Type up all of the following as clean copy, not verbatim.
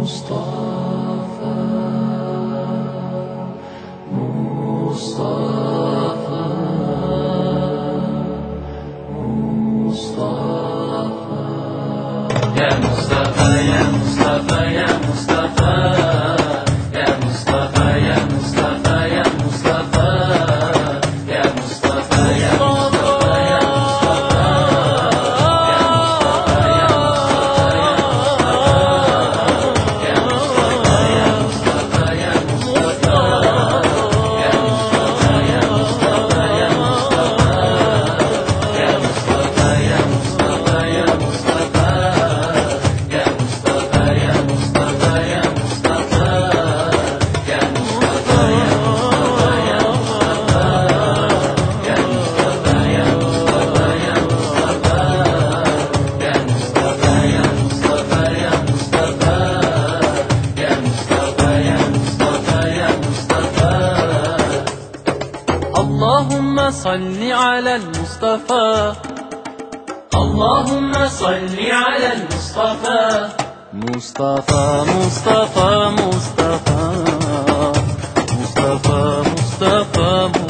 اللهم صل على المصطفى، اللهم صل على المصطفى، مصطفى مصطفى مصطفى مصطفى مصطفى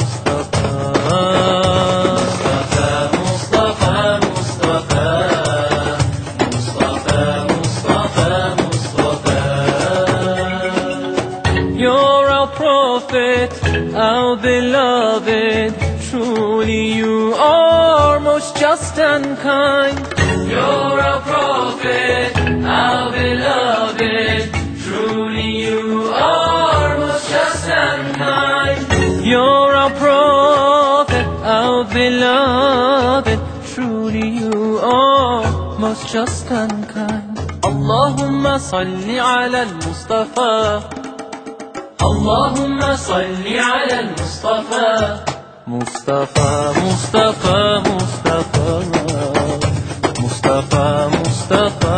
You're our prophet, our beloved. Truly you are most just and kind. You're our prophet, our beloved. Truly you are most just and kind. You're our prophet, our beloved. Truly you are most just and kind. اللهم صل على المصطفى، اللهم صل على المصطفى، مصطفى مصطفى مصطفى مصطفى مصطفى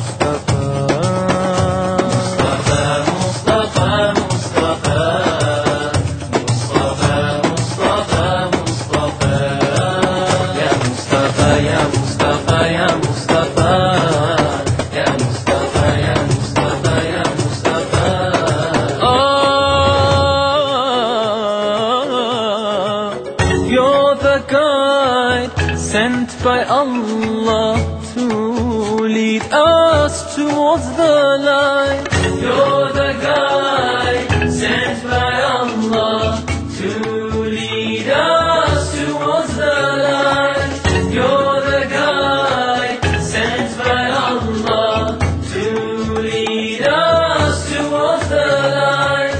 You're the guide sent by Allah to lead us towards the light. You're the guide sent by Allah to lead us towards the light. You're the guide sent by Allah to lead us towards the light.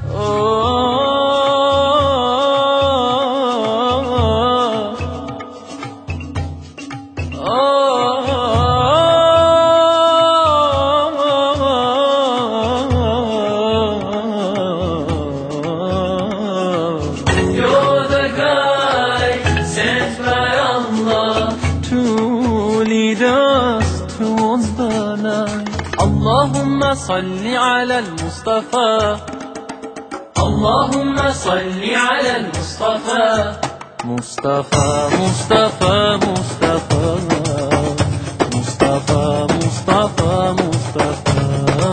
You're the guide sent by Allah to lead us towards the light. اللهم صل على المصطفى، اللهم صل على المصطفى، مصطفى مصطفى مصطفى مصطفى مصطفى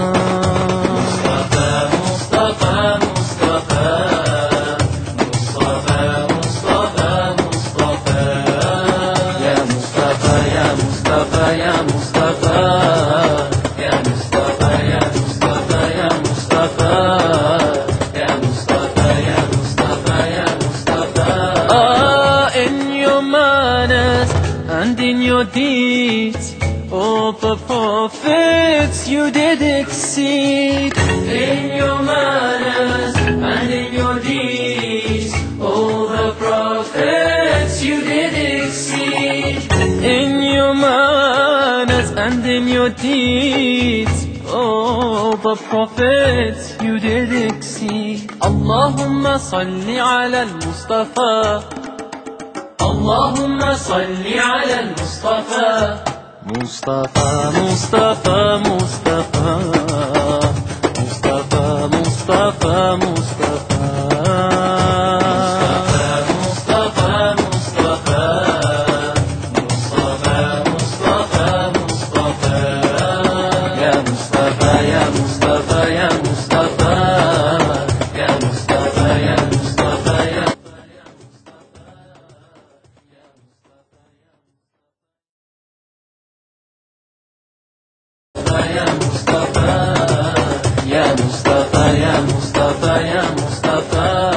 and in your deeds, all the prophets you did exceed. In your manners and in your deeds, all the prophets you did exceed. In your manners and in your deeds, all the prophets you did exceed. اللهم صل على المصطفى، اللهم صل على المصطفى، مصطفى مصطفى مصطفى مصطفى مصطفى مصطفى Mustafa, ya Mustafa, ya Mustafa, ya Mustafa, ya Mustafa, ya Mustafa, ya Mustafa, ya Mustafa, ya Mustafa.